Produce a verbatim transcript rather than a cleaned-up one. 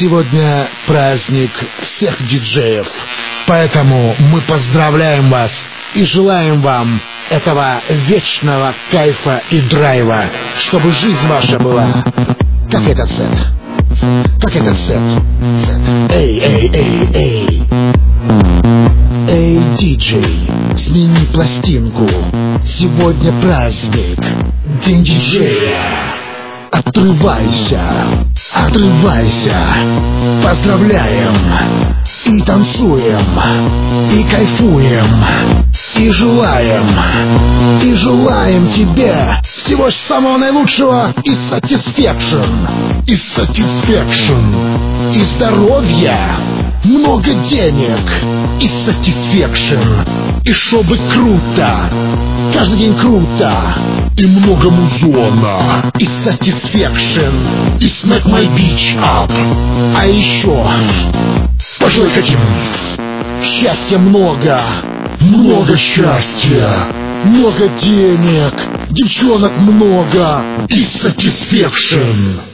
Сегодня праздник всех диджеев, поэтому мы поздравляем вас и желаем вам этого вечного кайфа и драйва, чтобы жизнь ваша была как этот сет, как этот сет. Эй, эй, эй, эй, эй, диджей, смени пластинку. Сегодня праздник, день диджея. Отрывайся, отрывайся, поздравляем, и танцуем, и кайфуем, и желаем, и желаем тебе всего самого наилучшего и satisfaction, и satisfaction, и здоровья, много денег, и satisfaction, и чтобы круто, каждый день круто, и много музона, и satisfaction, и smack my bitch up. А еще, пожалуй, каким счастья много, много счастья, много денег, девчонок много, и satisfaction.